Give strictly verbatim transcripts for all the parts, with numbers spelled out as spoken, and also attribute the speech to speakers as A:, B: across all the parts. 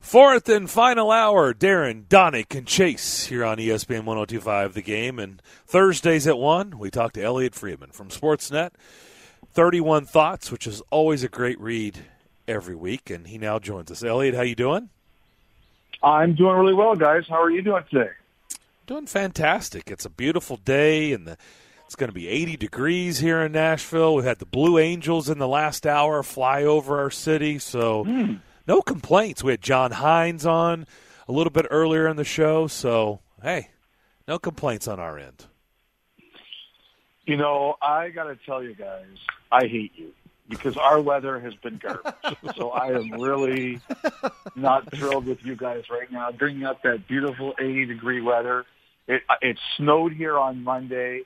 A: Fourth and final hour, Darren, Donick, and Chase here on E S P N one oh two point five The Game. And Thursdays at one, we talk to Elliot Friedman from Sportsnet. thirty-one Thoughts, which is always a great read every week, and he now joins us. Elliot, how you doing?
B: I'm doing really well, guys. How are you doing today?
A: Doing fantastic. It's a beautiful day, and the, it's going to be eighty degrees here in Nashville. We've had the Blue Angels in the last hour fly over our city, so mm. no complaints. We had John Hines on a little bit earlier in the show, so, hey, no complaints on our end.
B: You know, I got to tell you guys, I hate you because our weather has been garbage. So I am really not thrilled with you guys right now, bringing up that beautiful eighty-degree weather. It, it snowed here on Monday.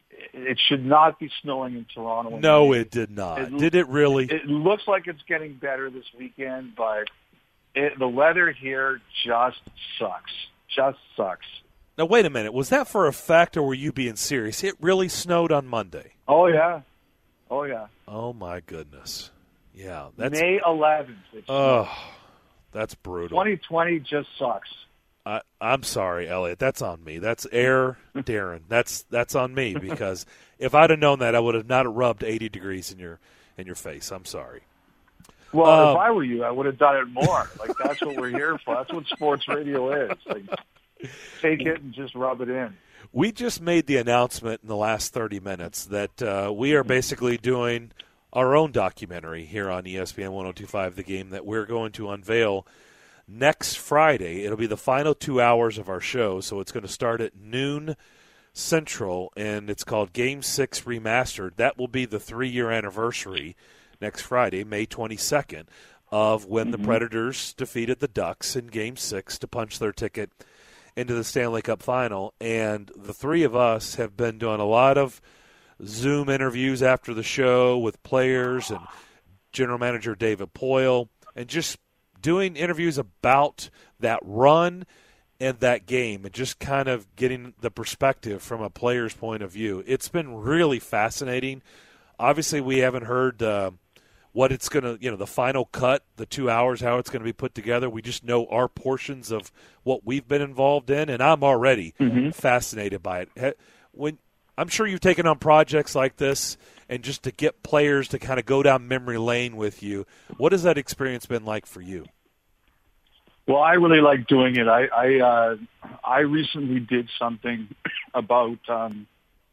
B: It should not be snowing in Toronto.
A: No, Monday. It did not. It, did it really?
B: It looks like it's getting better this weekend, but it, the weather here just sucks. Just sucks.
A: Now, wait a minute. Was that for a fact, or were you being serious? It really snowed on Monday.
B: Oh, yeah. Oh, yeah.
A: Oh, my goodness. Yeah. That's,
B: May eleventh.
A: Oh, that's brutal.
B: twenty twenty just sucks.
A: I, I'm sorry, Elliot. That's on me. That's air, Darren. That's that's on me because if I'd have known that, I would have not rubbed eighty degrees in your in your face. I'm sorry.
B: Well,
A: um,
B: if I were you, I would have done it more. Like, that's what we're here for. That's what sports radio is. Like, take it and just rub it in.
A: We just made the announcement in the last thirty minutes that uh, we are basically doing our own documentary here on E S P N one oh two point five The Game that we're going to unveil next Friday. It'll be the final two hours of our show, so it's going to start at noon Central, and it's called Game six Remastered. That will be the three-year anniversary next Friday, May twenty-second, of when mm-hmm. the Predators defeated the Ducks in Game six to punch their ticket into the Stanley Cup Final. And the three of us have been doing a lot of Zoom interviews after the show with players and General Manager David Poile, and just doing interviews about that run and that game and just kind of getting the perspective from a player's point of view. It's been really fascinating. Obviously, we haven't heard uh, what it's going to, you know, the final cut, the two hours, how it's going to be put together. We just know our portions of what we've been involved in, and I'm already mm-hmm. fascinated by it. When I'm sure you've taken on projects like this, and just to get players to kind of go down memory lane with you, what has that experience been like for you?
B: Well, I really like doing it. I I, uh, I recently did something about um,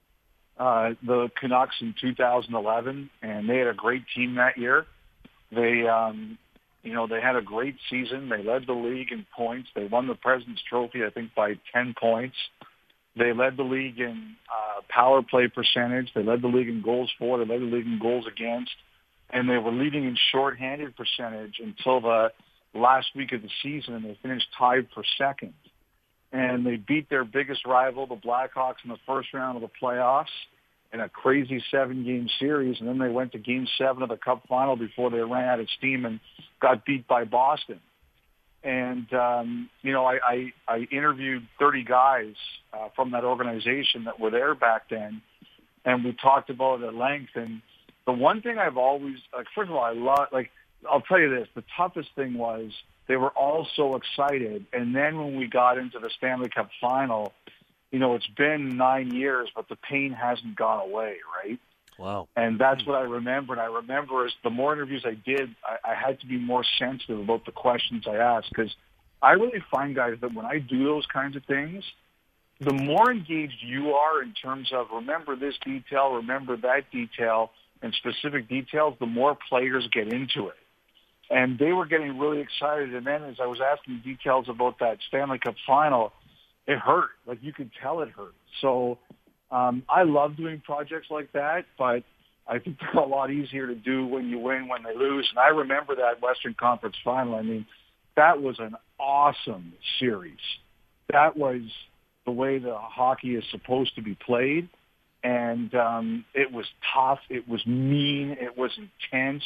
B: uh, the Canucks in two thousand eleven, and they had a great team that year. They, um, you know, they had a great season. They led the league in points. They won the President's Trophy, I think, by ten points. They led the league in uh, power play percentage. They led the league in goals for. They led the league in goals against. And they were leading in shorthanded percentage until the last week of the season, and they finished tied for second. And they beat their biggest rival, the Blackhawks, in the first round of the playoffs in a crazy seven-game series. And then they went to Game seven of the Cup final before they ran out of steam and got beat by Boston. And, um, you know, I, I, I interviewed thirty guys uh, from that organization that were there back then, and we talked about it at length. And the one thing I've always, like, first of all, I love, like, I'll tell you this, the toughest thing was they were all so excited. And then when we got into the Stanley Cup final, you know, it's been nine years, but the pain hasn't gone away, right?
A: Wow.
B: And that's what I remember. And I remember as the more interviews I did, I, I had to be more sensitive about the questions I asked, because I really find, guys, that when I do those kinds of things, the more engaged you are in terms of remember this detail, remember that detail, and specific details, the more players get into it. And they were getting really excited. And then as I was asking details about that Stanley Cup final, it hurt. Like, you could tell it hurt. So um, I love doing projects like that, but I think they're a lot easier to do when you win, when they lose. And I remember that Western Conference final. I mean, that was an awesome series. That was the way the hockey is supposed to be played. And um, it was tough. It was mean. It was intense.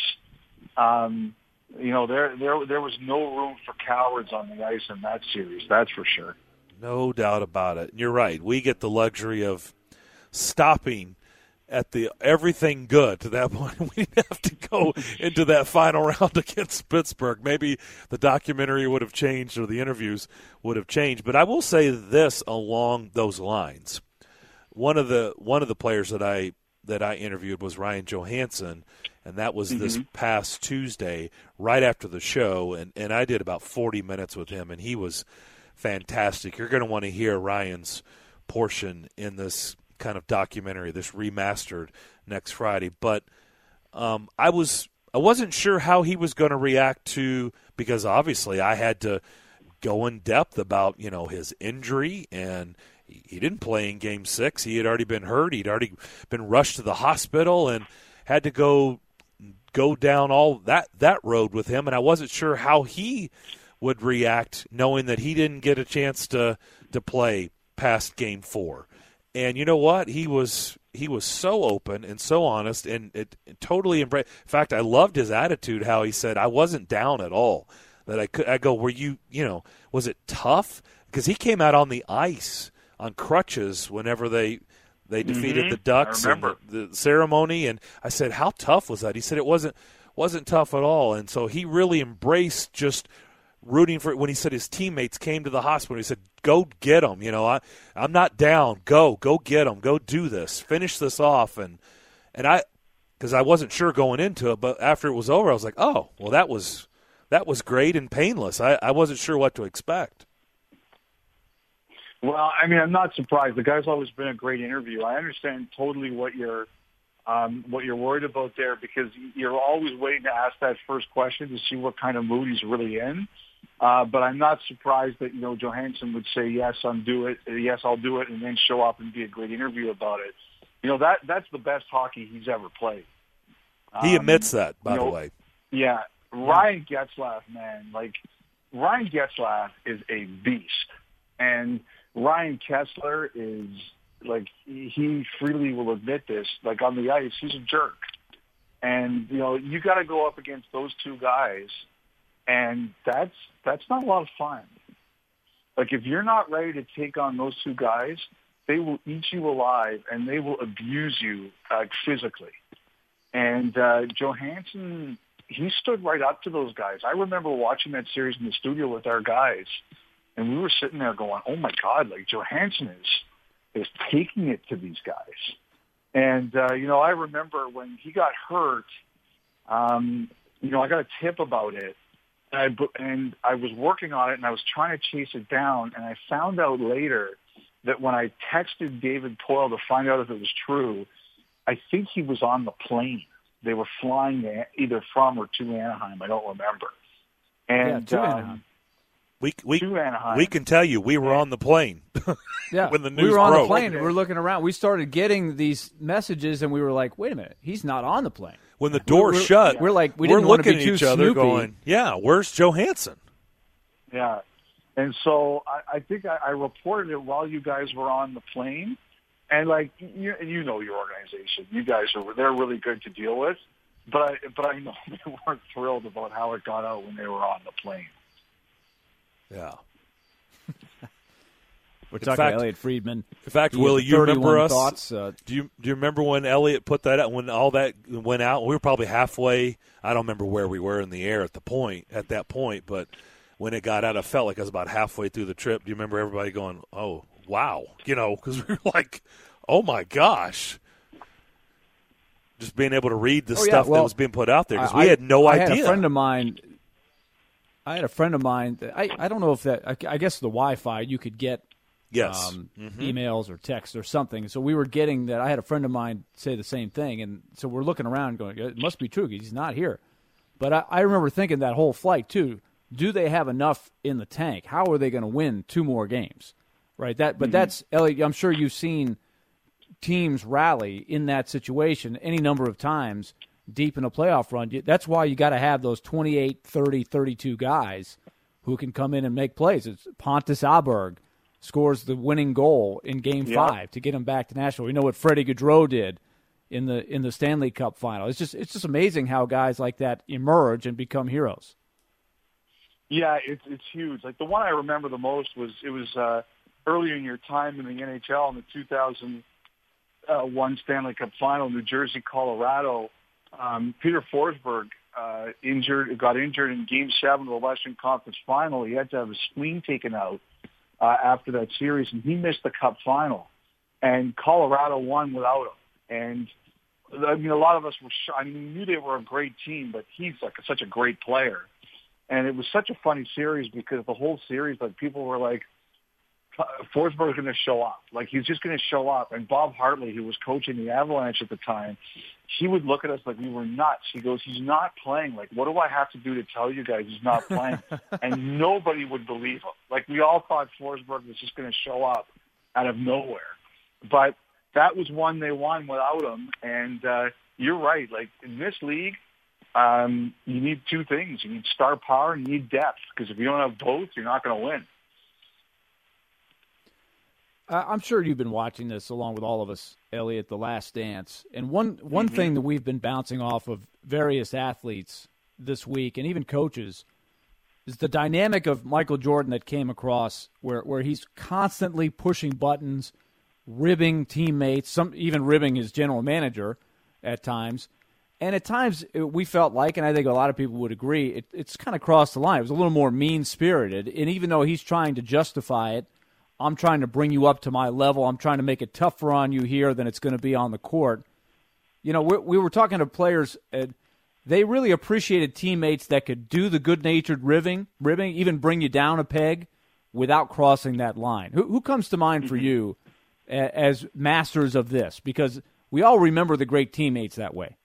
B: Um, you know, there, there, there was no room for cowards on the ice in that series. That's for sure.
A: No doubt about it. You're right. We get the luxury of stopping at the everything good to that point. We didn't have to go into that final round against Pittsburgh. Maybe the documentary would have changed or the interviews would have changed. But I will say this along those lines. One of the one of the players that I that I interviewed was Ryan Johansson, and that was mm-hmm. this past Tuesday right after the show, and, and I did about forty minutes with him, and he was fantastic. You're going to want to hear Ryan's portion in this kind of documentary, this remastered next Friday. But um, I was I wasn't sure how he was going to react to, because obviously I had to go in depth about, you know, his injury, and he didn't play in Game Six. He had already been hurt. He'd already been rushed to the hospital and had to go go down all that that road with him. And I wasn't sure how he would react, knowing that he didn't get a chance to to play past Game Four. And you know what? He was he was so open and so honest, and it, it totally embraced. In fact, I loved his attitude. How he said, "I wasn't down at all." That I could. I go, "Were you? You know, was it tough?" Because he came out on the ice on crutches whenever they they defeated
B: mm-hmm.
A: the Ducks
B: in
A: the, the ceremony, and I said, "How tough was that?" He said, "It wasn't wasn't tough at all." And so he really embraced just rooting for it. When he said his teammates came to the hospital, he said, "Go get them. You know, I I'm not down. Go go get them. Go do this. Finish this off." And and I, because I wasn't sure going into it, but after it was over, I was like, "Oh, well, that was that was great and painless." I, I wasn't sure what to expect.
B: Well, I mean, I'm not surprised. The guy's always been a great interview. I understand totally what you're um, what you're worried about there, because you're always waiting to ask that first question to see what kind of mood he's really in. Uh, but I'm not surprised that, you know, Johansson would say, yes, I'm do it. Yes, I'll do it. And then show up and be a great interview about it. You know, that that's the best hockey he's ever played. Um,
A: he admits that, by
B: you know,
A: the way.
B: Yeah. Ryan Getzlaf, man, like Ryan Getzlaf is a beast. And Ryan Kesler is, like, he freely will admit this, like on the ice, he's a jerk. And, you know, you got to go up against those two guys, and that's that's not a lot of fun. Like, if you're not ready to take on those two guys, they will eat you alive, and they will abuse you uh, physically. And uh, Johansson, he stood right up to those guys. I remember watching that series in the studio with our guys, and we were sitting there going, oh, my God, like Johansson is is taking it to these guys. And, uh, you know, I remember when he got hurt, um, you know, I got a tip about it. And I, and I was working on it, and I was trying to chase it down. And I found out later that when I texted David Poile to find out if it was true, I think he was on the plane. They were flying either from or to Anaheim. I don't remember. And
C: yeah, to
B: um,
C: Anaheim.
A: We we
B: to Anaheim.
A: we can tell you we were on the plane.
C: Yeah,
A: when the news
C: we were on
A: broke.
C: the plane. And we were looking around. We started getting these messages, and we were like, "Wait a minute, he's not on the plane."
A: When the door
C: we're,
A: shut,
C: we're like, we
A: we're
C: didn't want to
A: looking
C: be
A: at
C: too
A: each other,
C: snoopy.
A: going, "Yeah, where's Johansson?"
B: Yeah, and so I, I think I, I reported it while you guys were on the plane, and like you, you know your organization, you guys are they're really good to deal with, but I, but I know they weren't thrilled about how it got out when they were on the plane.
A: Yeah.
C: We're
A: In
C: talking
A: fact-
C: Elliot Friedman.
A: In fact,
C: He
A: Willie,
C: had
A: you remember
C: thirty-one
A: us?
C: Thoughts, uh,
A: Do you do you remember when Elliot put that out? When all that went out, we were probably halfway. I don't remember where we were in the air at the point at that point, but when it got out, I felt like I was about halfway through the trip. Do you remember everybody going, "Oh, wow," you know, because we were like, "Oh my gosh." Just being able to read the
C: Oh, yeah,
A: stuff
C: well,
A: that was being put out there, because
C: I-
A: we had no
C: I
A: idea.
C: had a friend of mine. I had a friend of mine. That, I I don't know if that. I, I guess the Wi-Fi you could get
A: yes.
C: um,
A: Mhm.
C: emails or texts or something. So we were getting that. I had a friend of mine say the same thing, and so we're looking around, going, "It must be true. 'Cause he's not here." But I, I remember thinking that whole flight too. Do they have enough in the tank? How are they going to win two more games? Right. That. But
B: Mhm.
C: that's Elliot. I'm sure you've seen teams rally in that situation any number of times deep in a playoff run. That's why you got to have those twenty-eight, thirty, thirty-two guys who can come in and make plays. It's Pontus Aberg scores the winning goal in Game
B: Yep.
C: Five to get him back to Nashville. We know what Freddie Gaudreau did in the in the Stanley Cup final. It's just it's just amazing how guys like that emerge and become heroes.
B: Yeah, it's it's huge. Like the one I remember the most was it was uh, earlier in your time in the N H L in the two thousand uh, one Stanley Cup final, New Jersey, Colorado, um, Peter Forsberg uh, injured, got injured in Game Seven of the Western Conference Final. He had to have his spleen taken out uh, after that series, and he missed the Cup final. And Colorado won without him. And I mean, a lot of us were. Sh- I mean, we knew they were a great team, but he's like such a great player. And it was such a funny series because the whole series, like people were like, Forsberg's going to show up. Like he's just going to show up. And Bob Hartley, who was coaching the Avalanche at the time, he would look at us like we were nuts. He goes, he's not playing. Like, what do I have to do to tell you guys he's not playing? And nobody would believe him. Like we all thought Forsberg was just going to show up out of nowhere. But that was one they won without him. And uh, you're right. Like in this league, um, you need two things. You need star power and you need depth. Because if you don't have both, you're not going to win.
C: Uh, I'm sure you've been watching this along with all of us, Elliot, The Last Dance. And one, one mm-hmm. thing that we've been bouncing off of various athletes this week and even coaches is the dynamic of Michael Jordan that came across where, where he's constantly pushing buttons, ribbing teammates, some even ribbing his general manager at times. And at times we felt like, and I think a lot of people would agree, it, it's kind of crossed the line. It was a little more mean-spirited. And even though he's trying to justify it, I'm trying to bring you up to my level. I'm trying to make it tougher on you here than it's going to be on the court. You know, we, we were talking to players, and they really appreciated teammates that could do the good-natured ribbing, ribbing, even bring you down a peg without crossing that line. Who, who comes to mind for you as masters of this? Because we all remember the great teammates that way.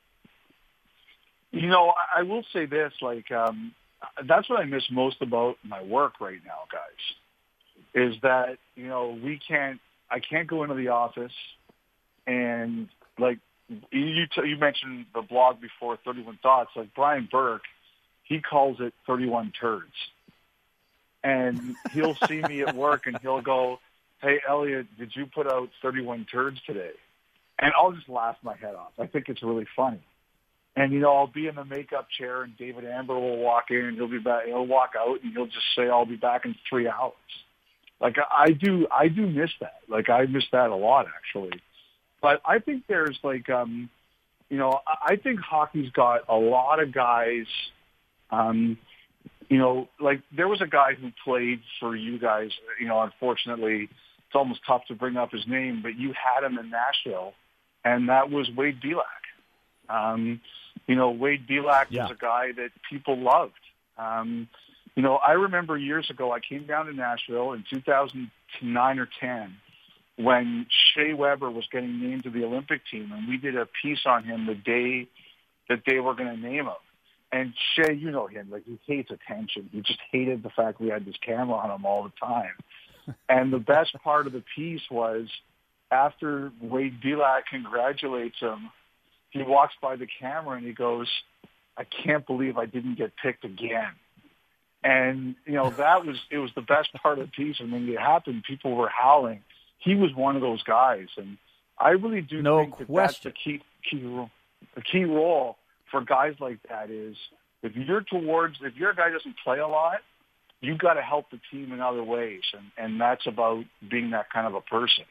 B: You know, I will say this, like, um, that's what I miss most about my work right now, guys, is that, you know, we can't, I can't go into the office and, like, you t- you mentioned the blog before, thirty-one Thoughts, like Brian Burke, he calls it thirty-one turds. And he'll see me at work and he'll go, hey, Elliot, did you put out thirty-one turds today? And I'll just laugh my head off. I think it's really funny. And, you know, I'll be in the makeup chair and David Amber will walk in and he'll be back, he'll walk out and he'll just say, I'll be back in three hours. Like I do, I do miss that. Like I miss that a lot, actually. But I think there's like, um, you know, I think hockey's got a lot of guys. Um, you know, like there was a guy who played for you guys. You know, unfortunately, it's almost tough to bring up his name, but you had him in Nashville, and that was Wade Belak. Um, you know, Wade Belak yeah. was a guy that people loved. Um, You know, I remember years ago, I came down to Nashville in two thousand nine or ten when Shea Weber was getting named to the Olympic team, and we did a piece on him the day that they were going to name him. And Shea, you know him, like he hates attention. He just hated the fact we had this camera on him all the time. And the best part of the piece was after Wade Belak congratulates him, he walks by the camera and he goes, I can't believe I didn't get picked again. And, you know, that was, it was the best part of the piece. And when it happened, people were howling. He was one of those guys. And I really do
C: no
B: think that
C: question.
B: that's the key, key role. The key role for guys like that is if you're towards, if your guy doesn't play a lot, you've got to help the team in other ways. And, and that's about being that kind of a person.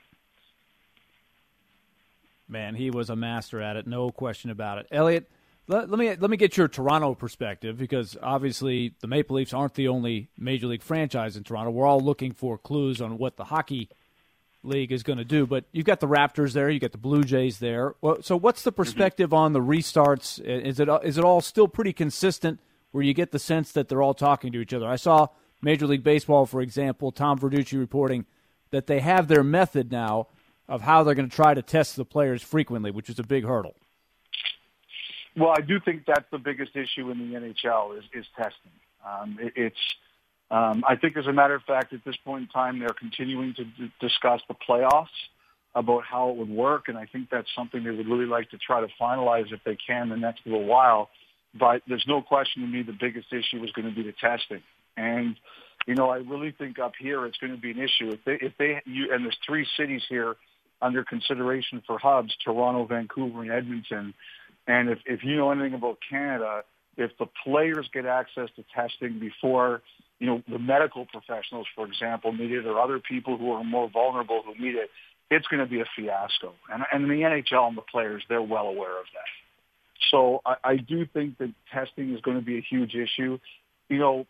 C: Man, he was a master at it. No question about it. Elliot, Let, let me let me get your Toronto perspective because obviously the Maple Leafs aren't the only Major League franchise in Toronto. We're all looking for clues on what the hockey league is going to do. But you've got the Raptors there, you got the Blue Jays there. Well, so what's the perspective on the restarts? Is it is it all still pretty consistent where you get the sense that they're all talking to each other? I saw Major League Baseball, for example, Tom Verducci reporting that they have their method now of how they're going to try to test the players frequently, which is a big hurdle.
B: Well, I do think that's the biggest issue in the N H L is, is testing. Um, it, it's, um, I think, as a matter of fact, at this point in time, they're continuing to d- discuss the playoffs about how it would work, and I think that's something they would really like to try to finalize if they can in the next little while. But there's no question to me the biggest issue is going to be the testing. And, you know, I really think up here it's going to be an issue. If they, if they, you, and there's three cities here under consideration for hubs, Toronto, Vancouver, and Edmonton. And if, if you know anything about Canada, if the players get access to testing before, you know, the medical professionals, for example, need it, or other people who are more vulnerable who need it, it's going to be a fiasco. And, and the N H L and the players, they're well aware of that. So I, I do think that testing is going to be a huge issue. You know,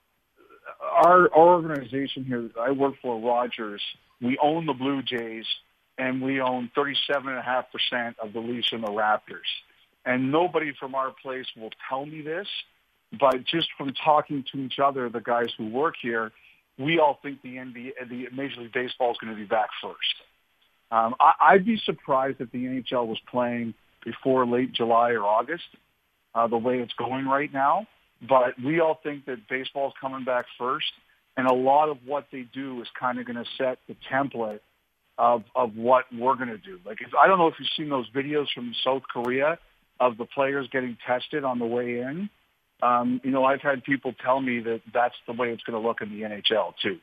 B: our, our organization here, I work for Rogers, we own the Blue Jays, and we own thirty-seven point five percent of the Leafs and the Raptors. And nobody from our place will tell me this, but just from talking to each other, the guys who work here, we all think the N B A, the Major League Baseball is going to be back first. Um, I, I'd be surprised if the N H L was playing before late July or August, uh, the way it's going right now. But we all think that baseball is coming back first, and a lot of what they do is kind of going to set the template of of what we're going to do. Like, if, I don't know if you've seen those videos from South Korea of the players getting tested on the way in. Um, you know, I've had people tell me that that's the way it's going to look in the N H L too.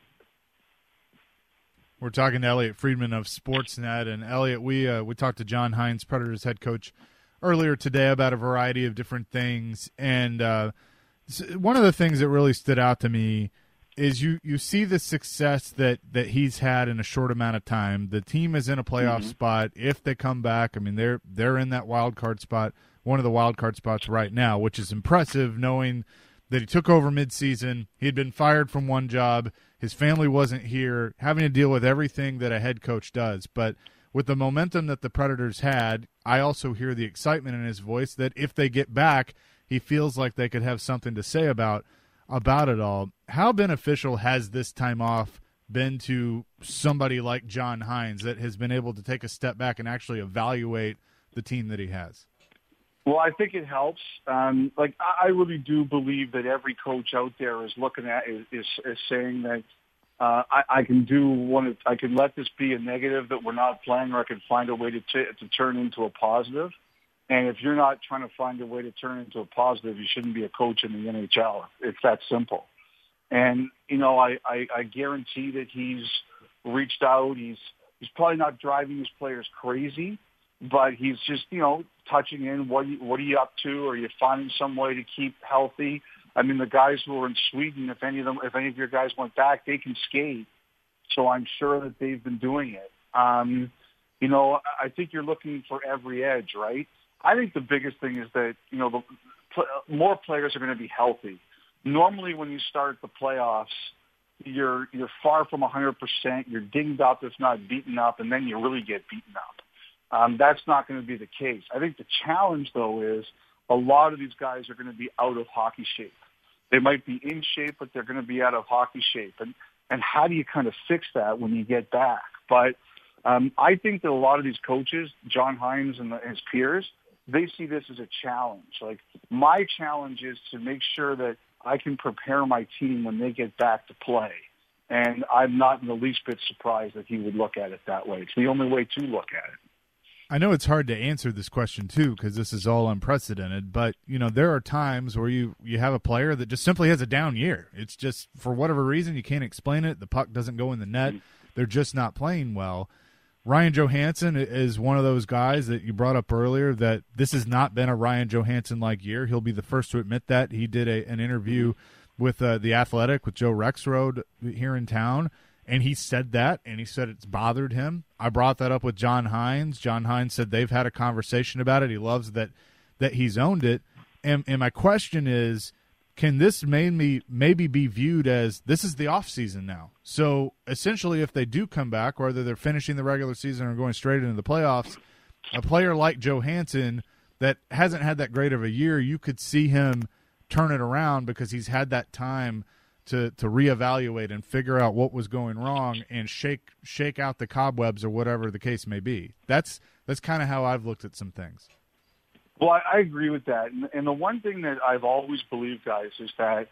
D: We're talking to Elliot Friedman of Sportsnet, and Elliot, we uh, we talked to John Hynes, Predators head coach, earlier today about a variety of different things, and uh, one of the things that really stood out to me is you, you see the success that, that he's had in a short amount of time. The team is in a playoff mm-hmm. spot. If they come back, I mean, they're they're in that wild card spot, one of the wild card spots right now, which is impressive knowing that he took over midseason. He had been fired from one job. His family wasn't here, having to deal with everything that a head coach does. But with the momentum that the Predators had, I also hear the excitement in his voice that if they get back, he feels like they could have something to say about about it all. How beneficial has this time off been to somebody like John Hynes that has been able to take a step back and actually evaluate the team that he has?
B: Well, I think it helps. Um, like, I really do believe that every coach out there is looking at is is, is saying that uh, I, I can do one. Of, I can let this be a negative that we're not playing, or I can find a way to t- to turn into a positive. And if you're not trying to find a way to turn into a positive, you shouldn't be a coach in the N H L. It's that simple. And, you know, I, I, I guarantee that he's reached out. He's he's probably not driving his players crazy, but he's just, you know, touching in. What are you, what are you up to? Are you finding some way to keep healthy? I mean, the guys who are in Sweden, if any of them, if any of your guys went back, they can skate. So I'm sure that they've been doing it. Um, you know, I think you're looking for every edge, right? I think the biggest thing is that, you know, the pl- more players are going to be healthy. Normally when you start the playoffs, you're you're far from one hundred percent. You're dinged up, if not beaten up, and then you really get beaten up. Um, that's not going to be the case. I think the challenge, though, is a lot of these guys are going to be out of hockey shape. They might be in shape, but they're going to be out of hockey shape. And, and how do you kind of fix that when you get back? But um, I think that a lot of these coaches, John Hynes and the, his peers, they see this as a challenge. Like, my challenge is to make sure that I can prepare my team when they get back to play. And I'm not in the least bit surprised that he would look at it that way. It's the only way to look at it.
D: I know it's hard to answer this question, too, because this is all unprecedented. But, you know, there are times where you, you have a player that just simply has a down year. It's just, for whatever reason, you can't explain it. The puck doesn't go in the net. They're just not playing well. Ryan Johansson is one of those guys that you brought up earlier that this has not been a Ryan Johansson-like year. He'll be the first to admit that. He did a, an interview with uh, The Athletic with Joe Rexrode here in town, and he said that, and he said it's bothered him. I brought that up with John Hynes. John Hynes said they've had a conversation about it. He loves that that he's owned it. And, and my question is, can this maybe, maybe be viewed as this is the offseason now? So essentially if they do come back, whether they're finishing the regular season or going straight into the playoffs, a player like Johansson that hasn't had that great of a year, you could see him turn it around because he's had that time to, to reevaluate and figure out what was going wrong and shake shake out the cobwebs or whatever the case may be. That's that's kind of how I've looked at some things.
B: Well, I, I agree with that. And, and the one thing that I've always believed, guys, is that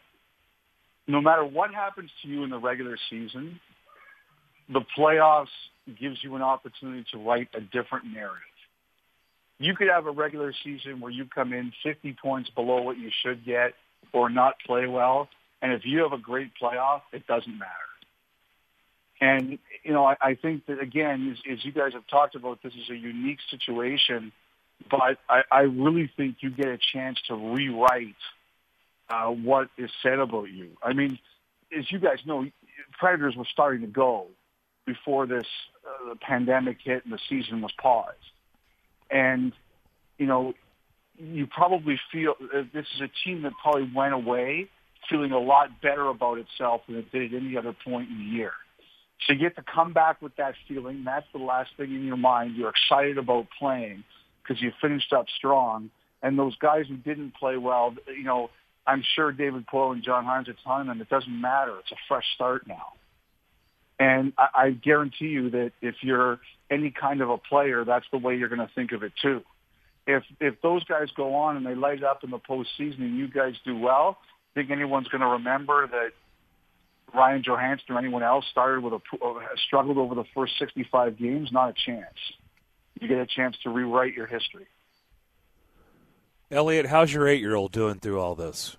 B: no matter what happens to you in the regular season, the playoffs gives you an opportunity to write a different narrative. You could have a regular season where you come in fifty points below what you should get or not play well, and if you have a great playoff, it doesn't matter. And, you know, I, I think that, again, as, as you guys have talked about, this is a unique situation. But I, I really think you get a chance to rewrite uh, what is said about you. I mean, as you guys know, Predators were starting to go before this the pandemic hit and the season was paused. And, you know, you probably feel uh, this is a team that probably went away feeling a lot better about itself than it did at any other point in the year. So you get to come back with that feeling. That's the last thing in your mind. You're excited about playing because you finished up strong. And those guys who didn't play well, you know, I'm sure David Poile and John Hines are telling them it doesn't matter. It's a fresh start now. And I, I guarantee you that if you're any kind of a player, that's the way you're going to think of it too. If if those guys go on and they light up in the postseason and you guys do well, think anyone's going to remember that Ryan Johansson or anyone else started with a struggled over the first sixty-five games? Not a chance. You get a chance to rewrite your history.
A: Elliot, how's your eight-year-old doing through all this?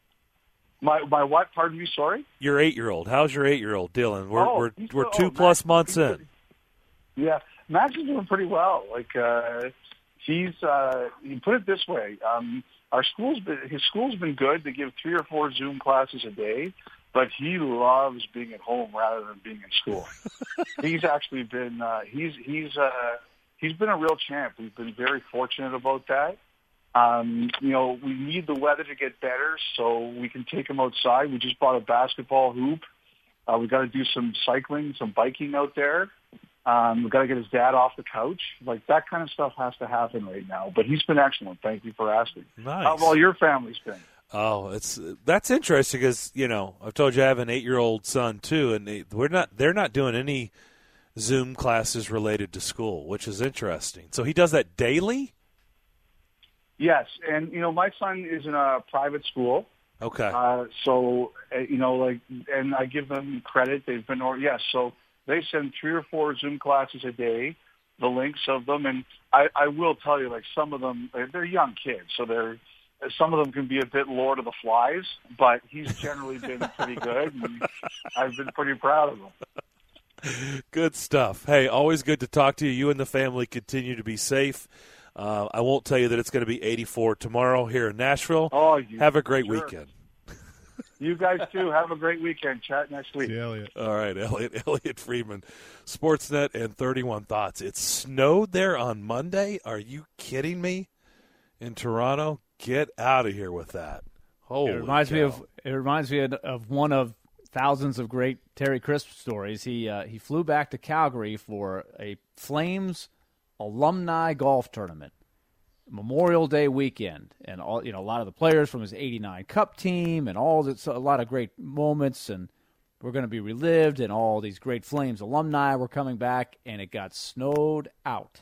B: My my what? Pardon me. Sorry.
A: Your eight-year-old. How's your eight-year-old dealing? We're
B: oh,
A: we're we're
B: still,
A: two
B: oh,
A: plus
B: Max,
A: months in.
B: Pretty, yeah, Max is doing pretty well. Like uh, he's uh, you put it this way. Um, our school's been his school's been good. They give three or four Zoom classes a day, but he loves being at home rather than being in school. he's actually been uh, he's he's uh, he's been a real champ. We've been very fortunate about that. Um, you know, we need the weather to get better so we can take him outside. We just bought a basketball hoop. Uh, we got to do some cycling, some biking out there. Um, we got to get his dad off the couch. Like that kind of stuff has to happen right now. But he's been excellent. Thank you for asking.
A: Nice.
B: How well your family's been?
A: Oh, it's that's interesting because you know I've told you I have an eight-year-old son too, and they, we're not they're not doing any Zoom classes related to school, which is interesting. So he does that daily.
B: Yes, and you know my son is in a private school.
A: Okay.
B: Uh, so uh, you know, like, and I give them credit. They've been, or yes, so they send three or four Zoom classes a day. The links of them, and I, I will tell you, like some of them, they're young kids, so they're some of them can be a bit Lord of the Flies. But he's generally been pretty good, and I've been pretty proud of him.
A: Good stuff. Hey, always good to talk to you. You and the family continue to be safe. Uh, I won't tell you that it's going to be eighty-four tomorrow here in Nashville.
B: Oh, you,
A: have a great
B: sure.
A: weekend.
B: You guys too. Have a great weekend. Chat next week.
D: See you, Elliot.
A: All right, Elliot. Elliot Friedman, Sportsnet and thirty-one Thoughts. It snowed there on Monday. Are you kidding me? In Toronto, get out of here with that. Holy
C: it reminds
A: cow.
C: me of it reminds me of, of one of thousands of great Terry Crisp stories. He uh, he flew back to Calgary for a Flames alumni golf tournament, Memorial Day weekend, and all you know, a lot of the players from his eighty-nine Cup team, and all this, a lot of great moments, and we're going to be relived, and all these great Flames alumni were coming back, and it got snowed out.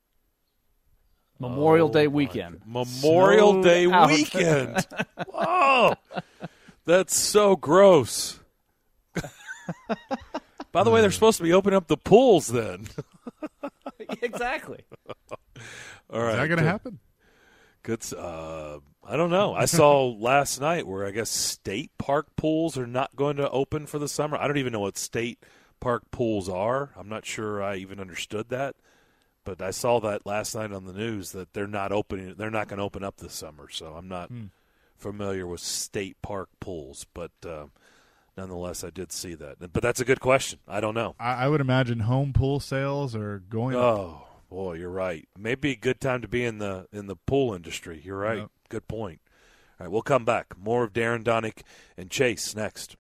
C: Memorial
A: Oh,
C: Day
A: my
C: weekend.
A: God. Memorial
C: Snowed
A: Day
C: out.
A: weekend. Whoa, that's so gross. By the way, they're supposed to be opening up the pools then.
C: Exactly.
A: All right.
D: Is that going to happen?
A: Good. Uh, I don't know. I saw last night where I guess state park pools are not going to open for the summer. I don't even know what state park pools are. I'm not sure I even understood that. But I saw that last night on the news that they're not opening. They're not going to open up this summer. So I'm not hmm. familiar with state park pools. But uh, nonetheless, I did see that. But that's a good question. I don't know.
D: I, I would imagine home pool sales are going up.
A: Oh. Boy, you're right. Maybe a good time to be in the in the pool industry. You're right. Yep. Good point. All right, we'll come back. More of Darren Donick and Chase next.